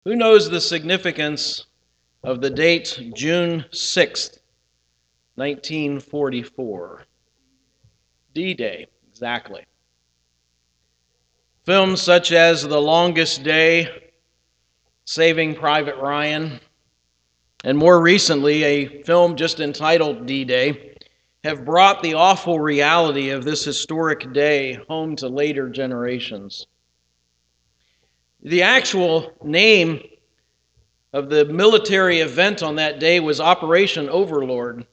Who knows the significance of the date June 6th, 1944? D-Day, exactly. Films such as The Longest Day, Saving Private Ryan, and more recently a film just entitled D-Day have brought the awful reality of this historic day home to later generations. The actual name of the military event on that day was Operation Overlord.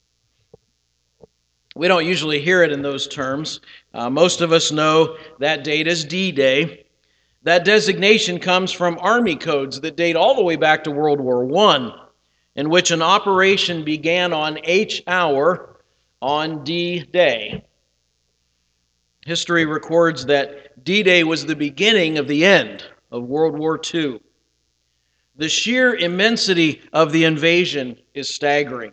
We don't usually hear it in those terms. Most of us know that date as D-Day. That designation comes from Army codes that date all the way back to World War I, in which an operation began on H hour on D-Day. History records that D-Day was the beginning of the end of World War II. The sheer immensity of the invasion is staggering.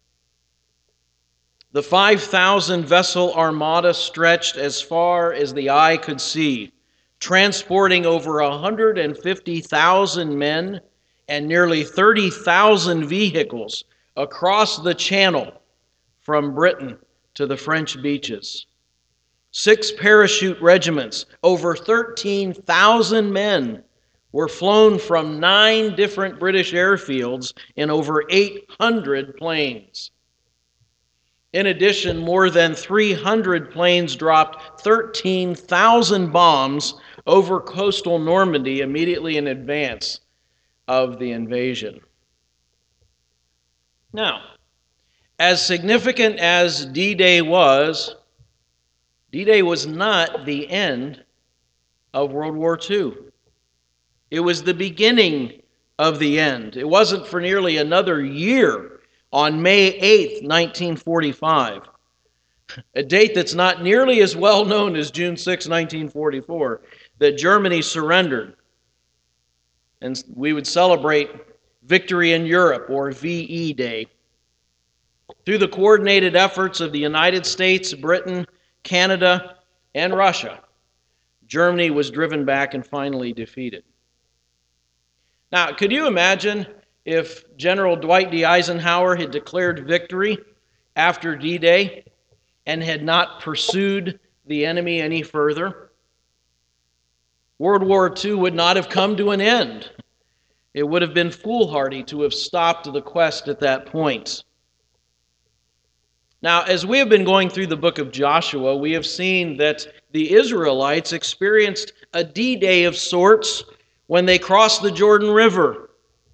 The 5,000 vessel armada stretched as far as the eye could see, transporting over 150,000 men and nearly 30,000 vehicles across the Channel from Britain to the French beaches. 6 parachute regiments, over 13,000 men, were flown from 9 different British airfields in over 800 planes. In addition, more than 300 planes dropped 13,000 bombs over coastal Normandy immediately in advance of the invasion. Now, as significant as D-Day was not the end of World War II. It was the beginning of the end. It wasn't for nearly another year on May 8th, 1945, a date that's not nearly as well known as June 6, 1944, that Germany surrendered. And we would celebrate Victory in Europe, or VE Day. Through the coordinated efforts of the United States, Britain, Canada, and Russia, Germany was driven back and finally defeated. Now, could you imagine if General Dwight D. Eisenhower had declared victory after D-Day and had not pursued the enemy any further? World War II would not have come to an end. It would have been foolhardy to have stopped the quest at that point. Now, as we have been going through the book of Joshua, we have seen that the Israelites experienced a D-Day of sorts when they crossed the Jordan River.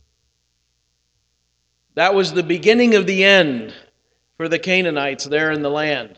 That was the beginning of the end for the Canaanites there in the land.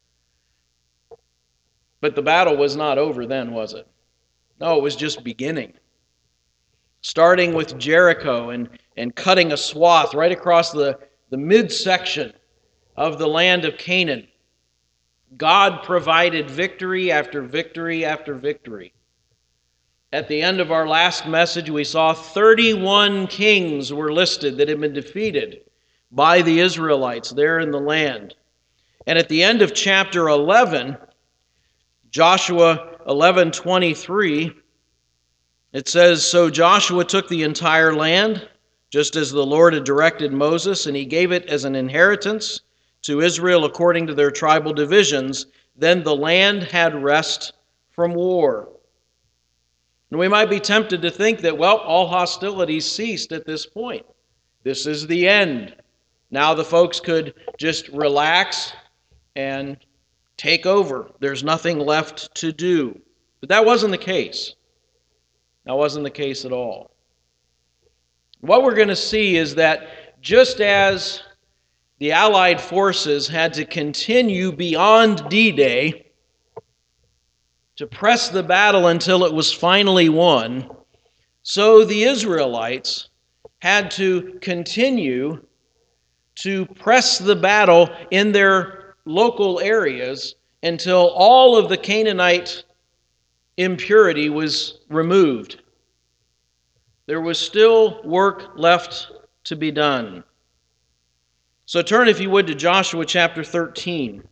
But the battle was not over then, was it? No, it was just beginning. Starting with Jericho and cutting a swath right across the midsection of the land of Canaan. God provided victory after victory after victory. At the end of our last message, we saw 31 kings were listed that had been defeated by the Israelites there in the land. And at the end of chapter 11, Joshua 11:23, it says, "So Joshua took the entire land, just as the Lord had directed Moses, and he gave it as an inheritance to Israel according to their tribal divisions. Then the land had rest from war." And we might be tempted to think that, well, all hostilities ceased at this point. This is the end. Now the folks could just relax and take over. There's nothing left to do. But that wasn't the case. That wasn't the case at all. What we're going to see is that just as the Allied forces had to continue beyond D-Day to press the battle until it was finally won, so the Israelites had to continue to press the battle in their local areas until all of the Canaanite impurity was removed. There was still work left to be done. So turn, if you would, to Joshua chapter 13.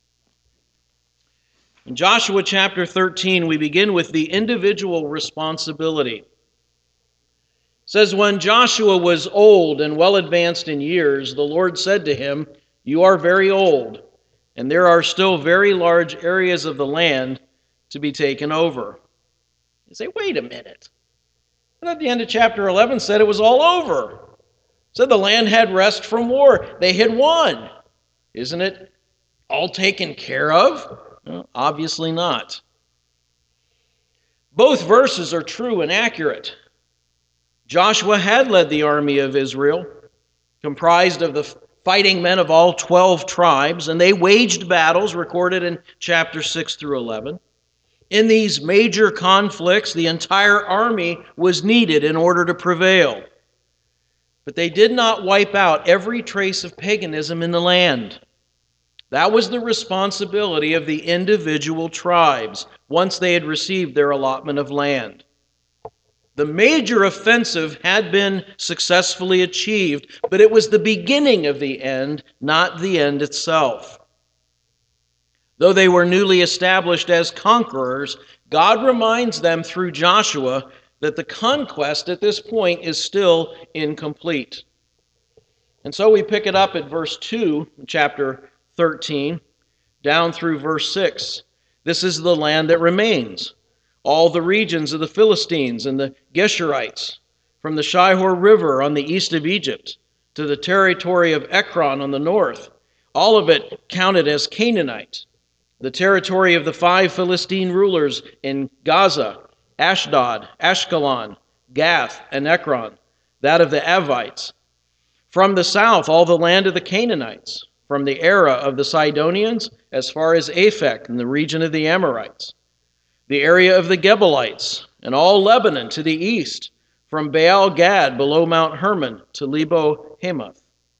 In Joshua chapter 13, we begin with the individual responsibility. says, when Joshua was old and well advanced in years, the Lord said to him, "You are very old, and there are still very large areas of the land to be taken over." You say, wait a minute. And at the end of chapter 11 said it was all over. Said the land had rest from war. They had won. Isn't it all taken care of? Well, obviously not. Both verses are true and accurate. Joshua had led the army of Israel, comprised of the fighting men of all 12 tribes, and they waged battles recorded in chapter 6 through 11. In these major conflicts, the entire army was needed in order to prevail. But they did not wipe out every trace of paganism in the land. That was the responsibility of the individual tribes once they had received their allotment of land. The major offensive had been successfully achieved, but it was the beginning of the end, not the end itself. Though they were newly established as conquerors, God reminds them through Joshua that the conquest at this point is still incomplete. And so we pick it up at verse 2, chapter 13, down through verse 6. This is the land that remains. All the regions of the Philistines and the Geshurites, from the Shihor River on the east of Egypt to the territory of Ekron on the north, all of it counted as Canaanite. The territory of the 5 Philistine rulers in Gaza, Ashdod, Ashkelon, Gath, and Ekron, that of the Avites. From the south, all the land of the Canaanites, from the era of the Sidonians as far as Aphek in the region of the Amorites. The area of the Gebalites, and all Lebanon to the east, from Baal Gad below Mount Hermon to Lebo Hamath.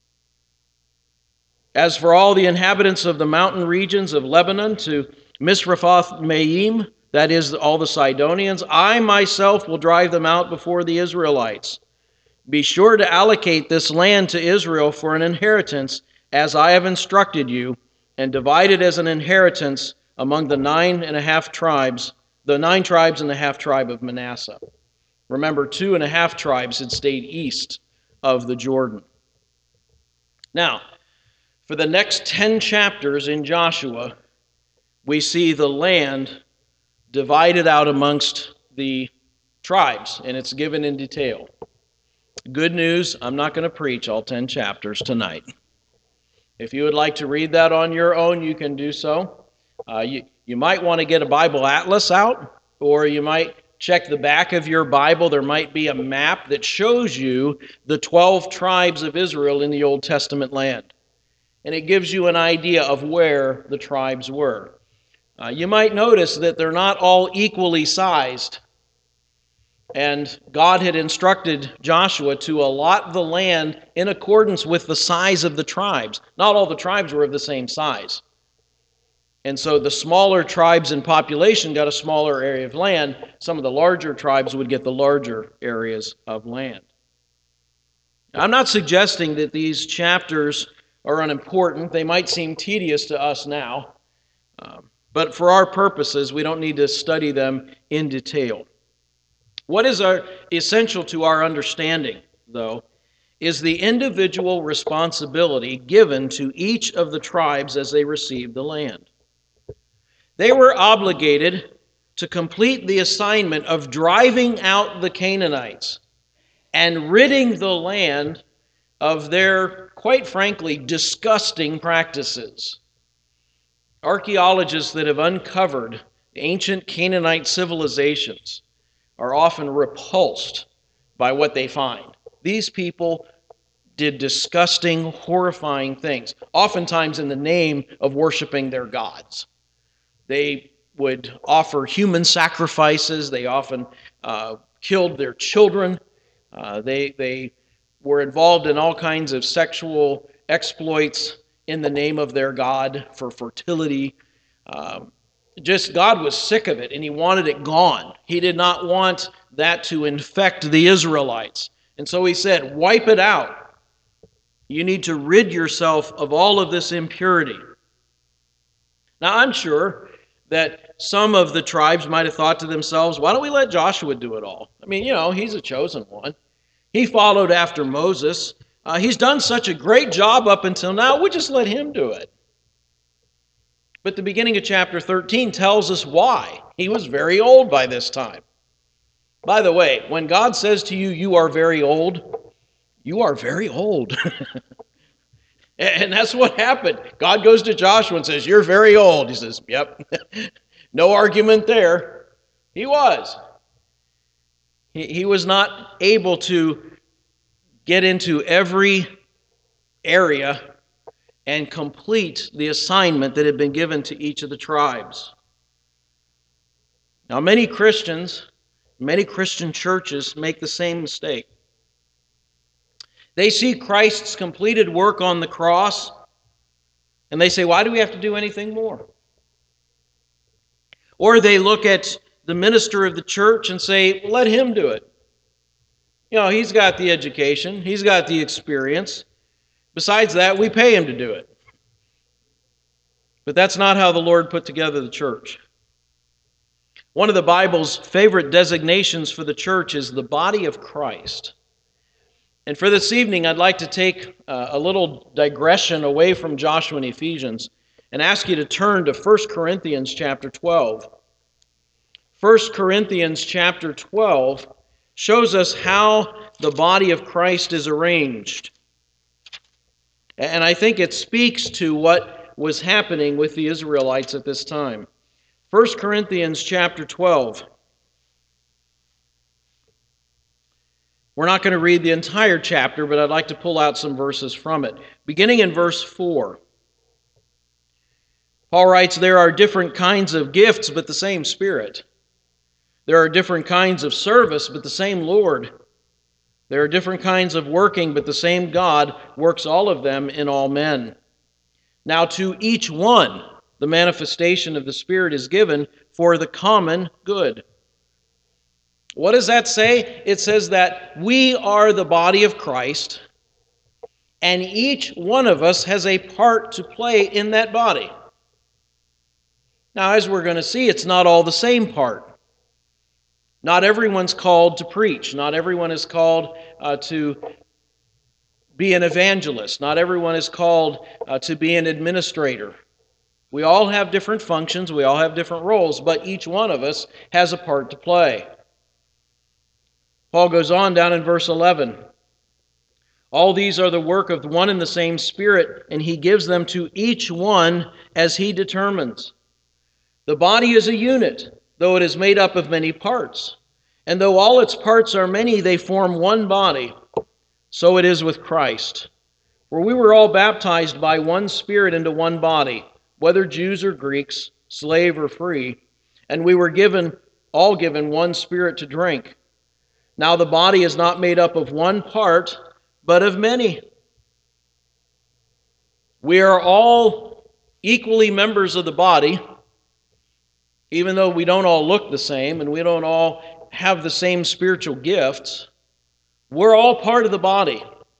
As for all the inhabitants of the mountain regions of Lebanon to Misrephoth Maim, that is, all the Sidonians, I myself will drive them out before the Israelites. Be sure to allocate this land to Israel for an inheritance, as I have instructed you, and divide it as an inheritance among the 9.5 tribes, the 9 tribes and the half tribe of Manasseh. Remember, 2.5 tribes had stayed east of the Jordan. Now, for the next 10 chapters in Joshua, we see the land divided out amongst the tribes, and it's given in detail. Good news, I'm not going to preach all 10 chapters tonight. If you would like to read that on your own, you can do so. You might want to get a Bible atlas out, or you might check the back of your Bible. There might be a map that shows you the 12 tribes of Israel in the Old Testament land. And it gives you an idea of where the tribes were. You might notice that they're not all equally sized. And God had instructed Joshua to allot the land in accordance with the size of the tribes. Not all the tribes were of the same size. And so the smaller tribes in population got a smaller area of land. Some of the larger tribes would get the larger areas of land. I'm not suggesting that these chapters are unimportant. They might seem tedious to us now. But for our purposes, we don't need to study them in detail. What is essential to our understanding, though, is the individual responsibility given to each of the tribes as they received the land. They were obligated to complete the assignment of driving out the Canaanites and ridding the land of their, quite frankly, disgusting practices. Archaeologists that have uncovered ancient Canaanite civilizations are often repulsed by what they find. These people did disgusting, horrifying things, oftentimes in the name of worshiping their gods. They would offer human sacrifices. They often killed their children. They were involved in all kinds of sexual exploits in the name of their god for fertility. God was sick of it, and he wanted it gone. He did not want that to infect the Israelites. And so he said, wipe it out. You need to rid yourself of all of this impurity. Now, I'm sure that some of the tribes might have thought to themselves, why don't we let Joshua do it all? I mean, he's a chosen one. He followed after Moses. He's done such a great job up until now, we'll just let him do it. But the beginning of chapter 13 tells us why. He was very old by this time. By the way, when God says to you, you are very old, you are very old. And that's what happened. God goes to Joshua and says, you're very old. He says, yep. No argument there. He was. He was not able to get into every area and complete the assignment that had been given to each of the tribes. Now, many Christian churches make the same mistake. They see Christ's completed work on the cross, and they say, why do we have to do anything more? Or they look at the minister of the church and say, well, let him do it. You know, he's got the education, he's got the experience. Besides that, we pay him to do it. But that's not how the Lord put together the church. One of the Bible's favorite designations for the church is the body of Christ. And for this evening, I'd like to take a little digression away from Joshua and Ephesians and ask you to turn to 1 Corinthians chapter 12. 1 Corinthians chapter 12 shows us how the body of Christ is arranged. And I think it speaks to what was happening with the Israelites at this time. 1 Corinthians chapter 12. We're not going to read the entire chapter, but I'd like to pull out some verses from it. Beginning in verse 4. Paul writes, there are different kinds of gifts, but the same Spirit. There are different kinds of service, but the same Lord. There are different kinds of working, but the same God works all of them in all men. Now to each one, the manifestation of the Spirit is given for the common good. What does that say? It says that we are the body of Christ, and each one of us has a part to play in that body. Now, as we're going to see, it's not all the same part. Not everyone's called to preach. Not everyone is called to be an evangelist. Not everyone is called to be an administrator. We all have different functions. We all have different roles, but each one of us has a part to play. Paul goes on down in verse 11. All these are the work of one and the same Spirit, and He gives them to each one as He determines. The body is a unit, though it is made up of many parts. And though all its parts are many, they form one body. So it is with Christ. For we were all baptized by one Spirit into one body, whether Jews or Greeks, slave or free, and we were all given one Spirit to drink. Now the body is not made up of one part, but of many. We are all equally members of the body, even though we don't all look the same and we don't all have the same spiritual gifts. We're all part of the body.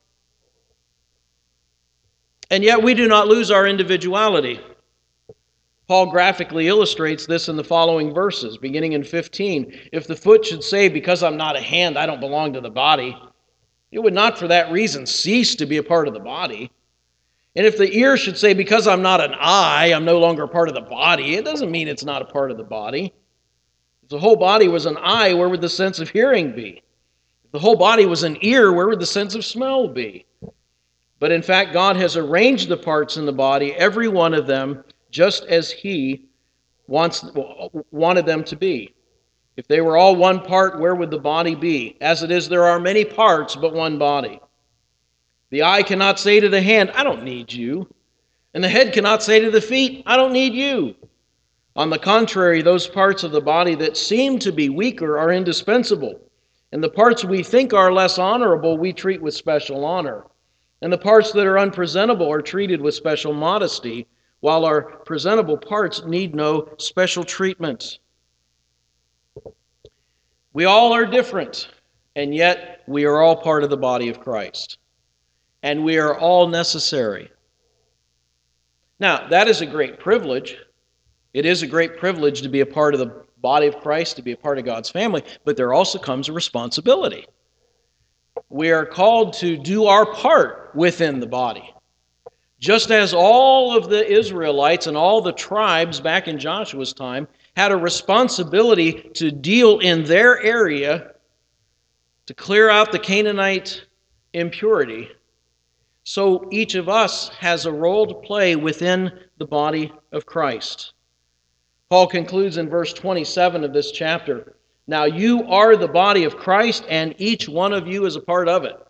And yet we do not lose our individuality. Paul graphically illustrates this in the following verses, beginning in 15. If the foot should say, because I'm not a hand, I don't belong to the body, it would not for that reason cease to be a part of the body. And if the ear should say, because I'm not an eye, I'm no longer a part of the body, it doesn't mean it's not a part of the body. If the whole body was an eye, where would the sense of hearing be? If the whole body was an ear, where would the sense of smell be? But in fact, God has arranged the parts in the body, every one of them, just as He wanted them to be. If they were all one part, where would the body be? As it is, there are many parts, but one body. The eye cannot say to the hand, I don't need you. And the head cannot say to the feet, I don't need you. On the contrary, those parts of the body that seem to be weaker are indispensable. And the parts we think are less honorable, we treat with special honor. And the parts that are unpresentable are treated with special modesty, while our presentable parts need no special treatment. We all are different, and yet we are all part of the body of Christ. And we are all necessary. Now, that is a great privilege. It is a great privilege to be a part of the body of Christ, to be a part of God's family, but there also comes a responsibility. We are called to do our part within the body. Just as all of the Israelites and all the tribes back in Joshua's time had a responsibility to deal in their area to clear out the Canaanite impurity, so each of us has a role to play within the body of Christ. Paul concludes in verse 27 of this chapter, "Now you are the body of Christ, and each one of you is a part of it."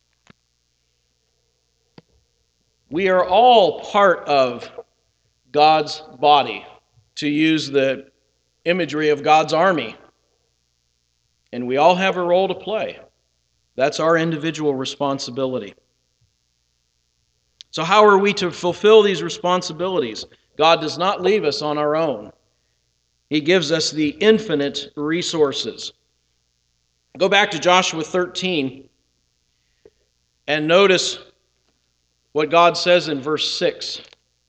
We are all part of God's body, to use the imagery of God's army. And we all have a role to play. That's our individual responsibility. So how are we to fulfill these responsibilities? God does not leave us on our own. He gives us the infinite resources. Go back to Joshua 13 and notice what God says in verse 6.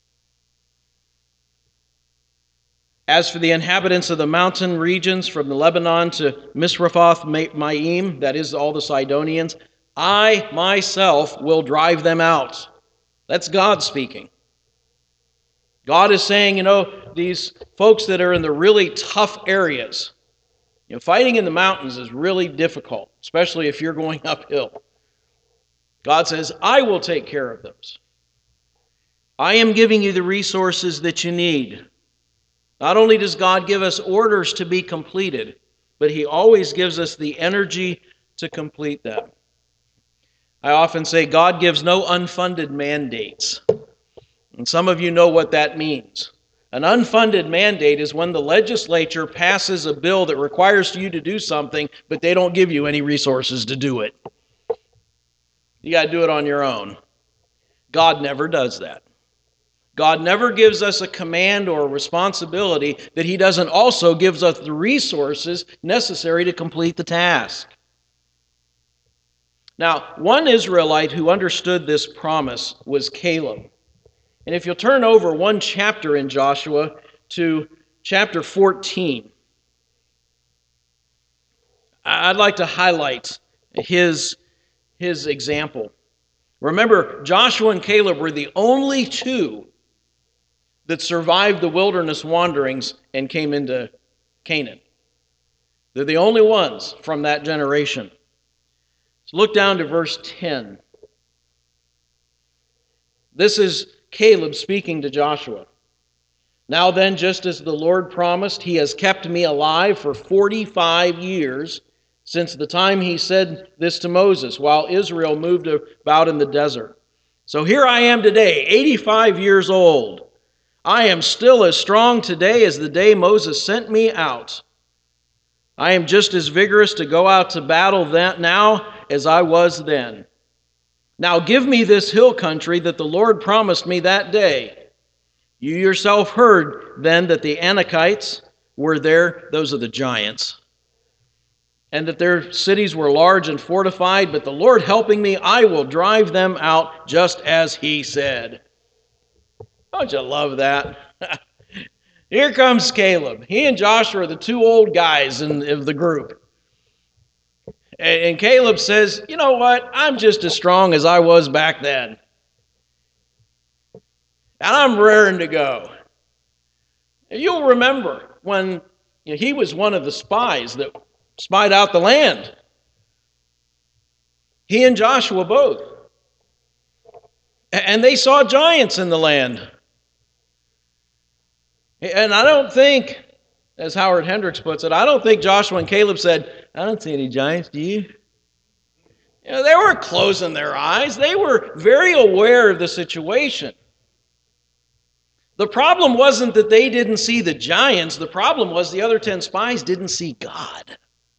"As for the inhabitants of the mountain regions from the Lebanon to Misrephoth-Maim," that is all the Sidonians, "I myself will drive them out." That's God speaking. God is saying, these folks that are in the really tough areas, fighting in the mountains is really difficult, especially if you're going uphill. God says, I will take care of those. I am giving you the resources that you need. Not only does God give us orders to be completed, but He always gives us the energy to complete them. I often say God gives no unfunded mandates. And some of you know what that means. An unfunded mandate is when the legislature passes a bill that requires you to do something, but they don't give you any resources to do it. You got to do it on your own. God never does that. God never gives us a command or a responsibility that He doesn't also give us the resources necessary to complete the task. Now, one Israelite who understood this promise was Caleb. And if you'll turn over one chapter in Joshua to chapter 14, I'd like to highlight his example. Remember, Joshua and Caleb were the only two that survived the wilderness wanderings and came into Canaan. They're the only ones from that generation. So look down to verse 10. This is Caleb speaking to Joshua. "Now then, just as the Lord promised, He has kept me alive for 45 years since the time He said this to Moses, while Israel moved about in the desert. So here I am today, 85 years old. I am still as strong today as the day Moses sent me out. I am just as vigorous to go out to battle now as I was then. Now give me this hill country that the Lord promised me that day. You yourself heard then that the Anakites were there," those are the giants, "and that their cities were large and fortified, but the Lord helping me, I will drive them out just as He said." Don't you love that? Here comes Caleb. He and Joshua are the two old guys of the group. And Caleb says, "You know what? I'm just as strong as I was back then. And I'm raring to go." You'll remember when he was one of the spies that spied out the land. He and Joshua both. And they saw giants in the land. And I don't think, as Howard Hendricks puts it, I don't think Joshua and Caleb said, "I don't see any giants, do you?" They weren't closing their eyes. They were very aware of the situation. The problem wasn't that they didn't see the giants. The problem was the other 10 spies didn't see God.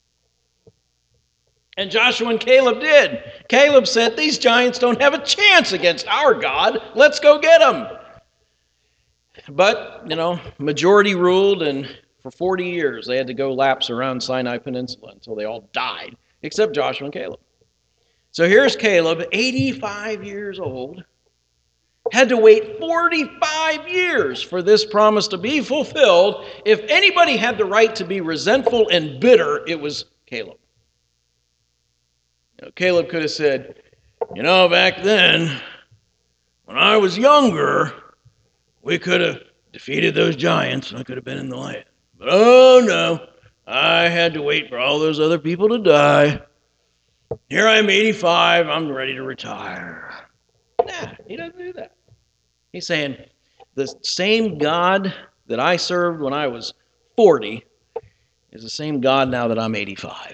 And Joshua and Caleb did. Caleb said, "These giants don't have a chance against our God. Let's go get them." But, majority ruled, and for 40 years they had to go laps around Sinai Peninsula until they all died, except Joshua and Caleb. So here's Caleb, 85 years old, had to wait 45 years for this promise to be fulfilled. If anybody had the right to be resentful and bitter, it was Caleb. Caleb could have said, back then, when I was younger, we could have defeated those giants and I could have been in the land. But oh no, I had to wait for all those other people to die. Here I'm 85, I'm ready to retire. Nah, he doesn't do that. He's saying, the same God that I served when I was 40 is the same God now that I'm 85.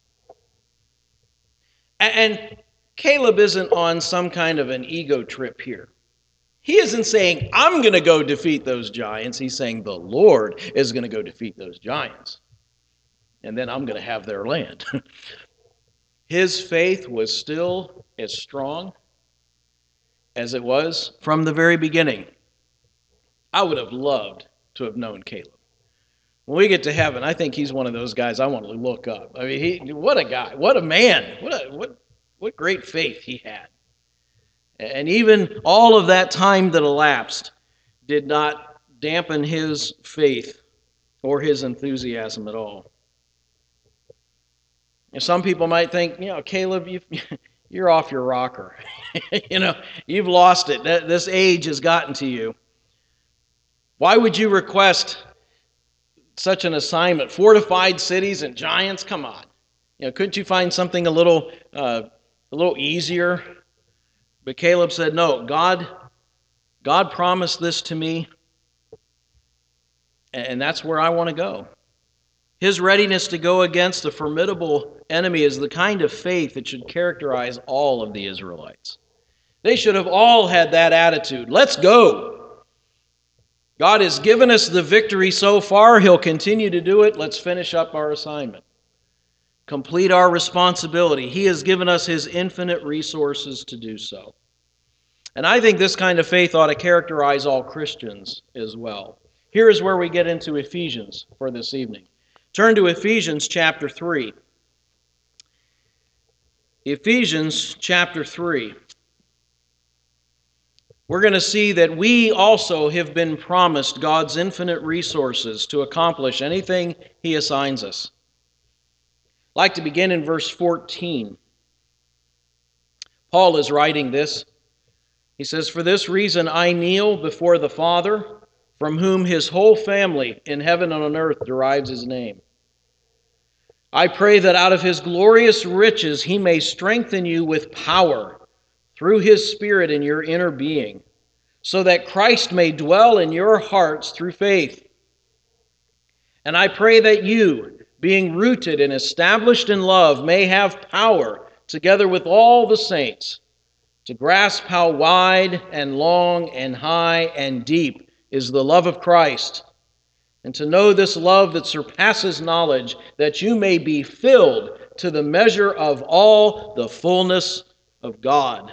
And Caleb isn't on some kind of an ego trip here. He isn't saying, I'm going to go defeat those giants. He's saying the Lord is going to go defeat those giants. And then I'm going to have their land. His faith was still as strong as it was from the very beginning. I would have loved to have known Caleb. When we get to heaven, I think he's one of those guys I want to look up. I mean, what a guy, what a man, what great faith he had. And even all of that time that elapsed did not dampen his faith or his enthusiasm at all. And some people might think, Caleb, you're off your rocker. You've lost it. This age has gotten to you. Why would you request such an assignment? Fortified cities and giants? Come on. Couldn't you find something a little easier? But Caleb said, no, God promised this to me, and that's where I want to go. His readiness to go against a formidable enemy is the kind of faith that should characterize all of the Israelites. They should have all had that attitude. Let's go. God has given us the victory so far. He'll continue to do it. Let's finish up our assignment. Complete our responsibility. He has given us His infinite resources to do so. And I think this kind of faith ought to characterize all Christians as well. Here is where we get into Ephesians for this evening. Turn to Ephesians chapter 3. Ephesians chapter 3. We're going to see that we also have been promised God's infinite resources to accomplish anything He assigns us. I'd like to begin in verse 14. Paul is writing this. He says, "For this reason I kneel before the Father, from whom His whole family in heaven and on earth derives His name. I pray that out of His glorious riches He may strengthen you with power through His Spirit in your inner being, so that Christ may dwell in your hearts through faith. And I pray that you, being rooted and established in love, may have power, together with all the saints, to grasp how wide and long and high and deep is the love of Christ, and to know this love that surpasses knowledge, that you may be filled to the measure of all the fullness of God."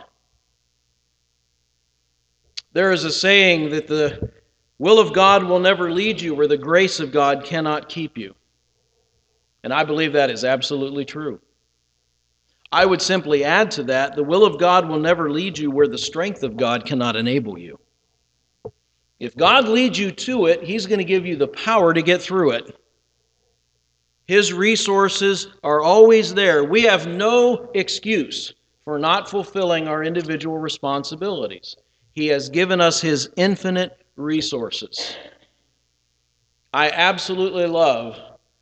There is a saying that the will of God will never lead you where the grace of God cannot keep you. And I believe that is absolutely true. I would simply add to that, the will of God will never lead you where the strength of God cannot enable you. If God leads you to it, He's going to give you the power to get through it. His resources are always there. We have no excuse for not fulfilling our individual responsibilities. He has given us His infinite resources. I absolutely love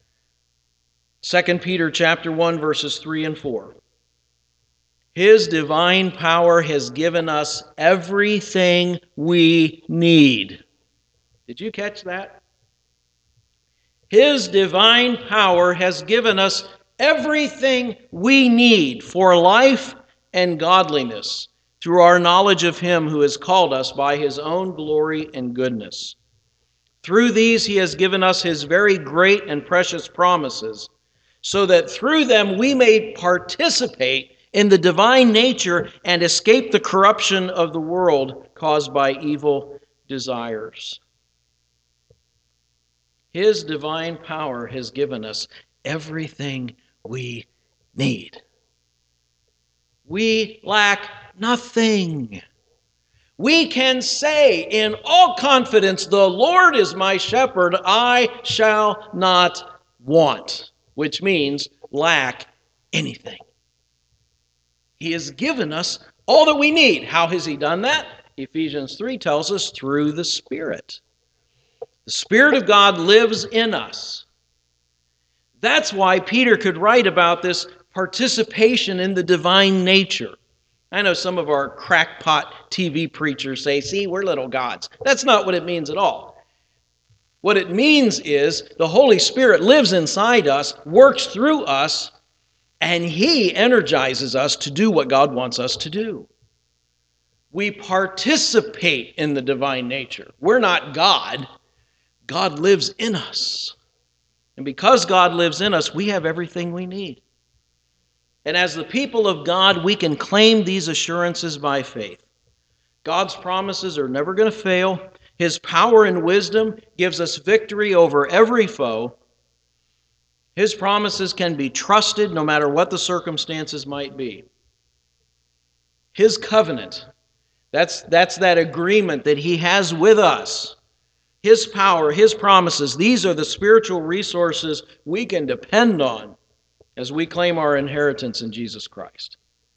2 Peter chapter 1, verses 3 and 4. His divine power has given us everything we need. Did you catch that? His divine power has given us everything we need for life and godliness through our knowledge of Him who has called us by His own glory and goodness. Through these He has given us His very great and precious promises, so that through them we may participate in the divine nature and escape the corruption of the world caused by evil desires. His divine power has given us everything we need. We lack nothing. We can say in all confidence, "The Lord is my shepherd, I shall not want," which means lack anything. He has given us all that we need. How has He done that? Ephesians 3 tells us through the Spirit. The Spirit of God lives in us. That's why Peter could write about this participation in the divine nature. I know some of our crackpot TV preachers say, see, we're little gods. That's not what it means at all. What it means is the Holy Spirit lives inside us, works through us, and He energizes us to do what God wants us to do. We participate in the divine nature. We're not God. God lives in us. And because God lives in us, we have everything we need. And as the people of God, we can claim these assurances by faith. God's promises are never going to fail. His power and wisdom gives us victory over every foe. His promises can be trusted no matter what the circumstances might be. His covenant, that's that agreement that He has with us. His power, His promises, these are the spiritual resources we can depend on as we claim our inheritance in Jesus Christ.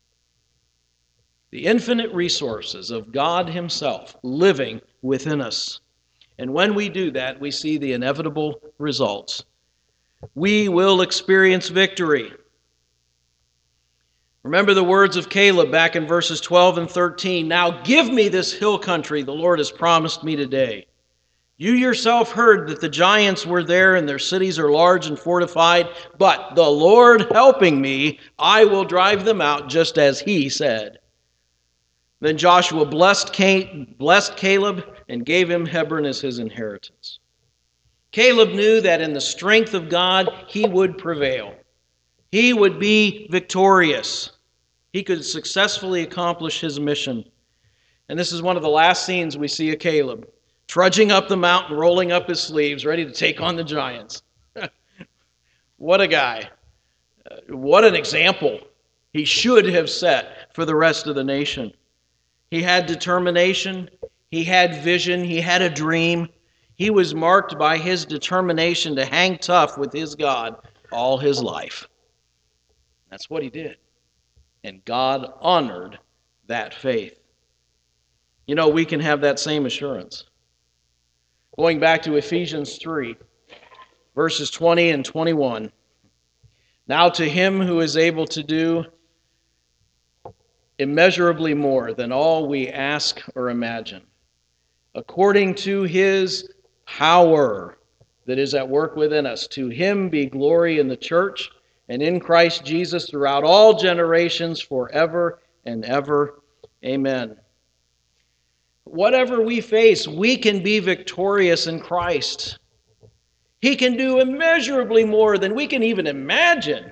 The infinite resources of God Himself living within us. And when we do that, we see the inevitable results. We will experience victory. Remember the words of Caleb back in verses 12 and 13. Now give me this hill country the Lord has promised me today. You yourself heard that the giants were there and their cities are large and fortified, but the Lord helping me, I will drive them out just as He said. Then Joshua blessed Caleb and gave him Hebron as his inheritance. Caleb knew that in the strength of God, he would prevail. He would be victorious. He could successfully accomplish his mission. And this is one of the last scenes we see of Caleb, trudging up the mountain, rolling up his sleeves, ready to take on the giants. What a guy. What an example he should have set for the rest of the nation. He had determination. He had vision. He had a dream. He was marked by his determination to hang tough with his God all his life. That's what he did. And God honored that faith. You know, we can have that same assurance. Going back to Ephesians 3, verses 20 and 21. Now to Him who is able to do immeasurably more than all we ask or imagine, according to His power that is at work within us, to Him be glory in the church and in Christ Jesus throughout all generations, forever and ever. Amen. Whatever we face, we can be victorious in Christ. He can do immeasurably more than we can even imagine.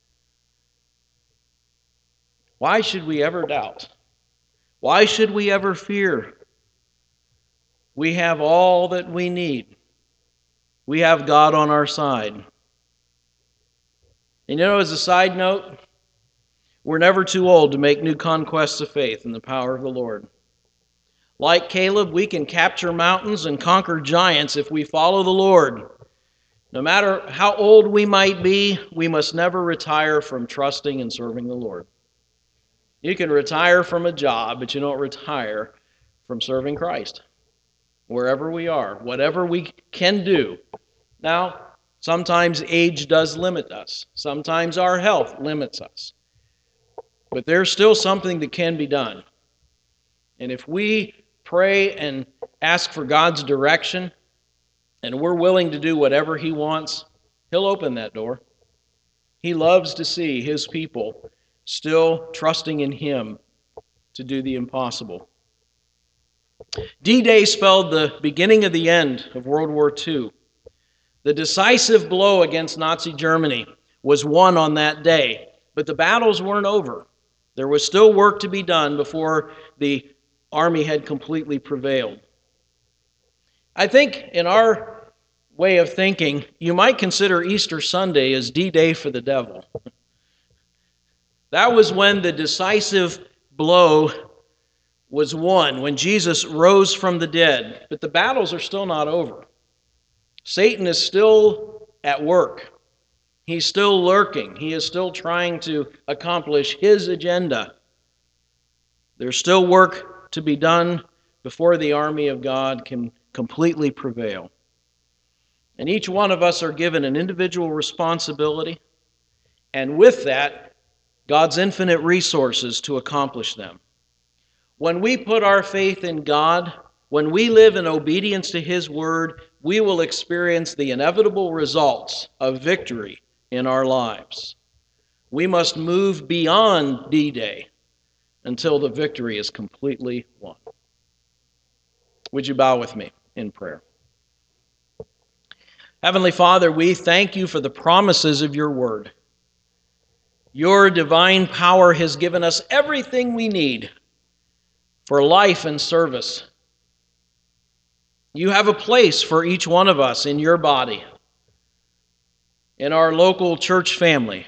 Why should we ever doubt? Why should we ever fear? We have all that we need. We have God on our side. And you know, as a side note, we're never too old to make new conquests of faith in the power of the Lord. Like Caleb, we can capture mountains and conquer giants if we follow the Lord. No matter how old we might be, we must never retire from trusting and serving the Lord. You can retire from a job, but you don't retire from serving Christ. Wherever we are, whatever we can do. Now, sometimes age does limit us. Sometimes our health limits us. But there's still something that can be done. And if we pray and ask for God's direction, and we're willing to do whatever He wants, He'll open that door. He loves to see His people still trusting in Him to do the impossible. D-Day spelled the beginning of the end of World War II. The decisive blow against Nazi Germany was won on that day, but the battles weren't over. There was still work to be done before the army had completely prevailed. I think in our way of thinking, you might consider Easter Sunday as D-Day for the devil. That was when the decisive blow was won, when Jesus rose from the dead. But the battles are still not over. Satan is still at work. He's still lurking. He is still trying to accomplish his agenda. There's still work to be done before the army of God can completely prevail. And each one of us are given an individual responsibility, and with that, God's infinite resources to accomplish them. When we put our faith in God, when we live in obedience to His Word, we will experience the inevitable results of victory in our lives. We must move beyond D-Day until the victory is completely won. Would you bow with me in prayer? Heavenly Father, we thank you for the promises of your word. Your divine power has given us everything we need for life and service. You have a place for each one of us in your body, in our local church family.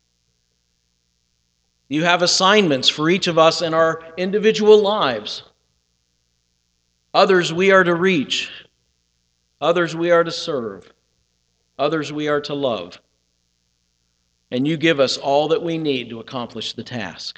You have assignments for each of us in our individual lives. Others we are to reach. Others we are to serve. Others we are to love. And you give us all that we need to accomplish the task.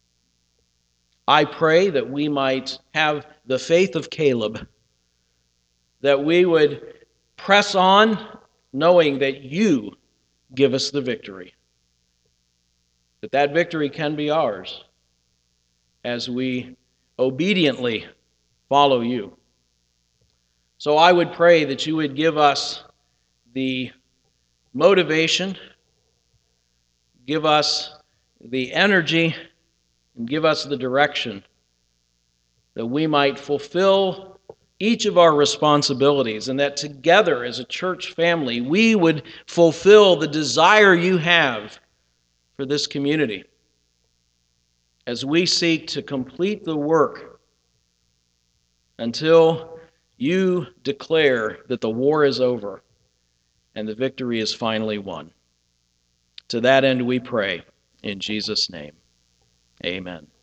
I pray that we might have the faith of Caleb, that we would press on knowing that you give us the victory. That victory can be ours as we obediently follow you. So I would pray that you would give us the motivation, give us the energy, and give us the direction that we might fulfill each of our responsibilities, and that together as a church family we would fulfill the desire you have for this community as we seek to complete the work until you declare that the war is over and the victory is finally won. To that end we pray in Jesus' name. Amen.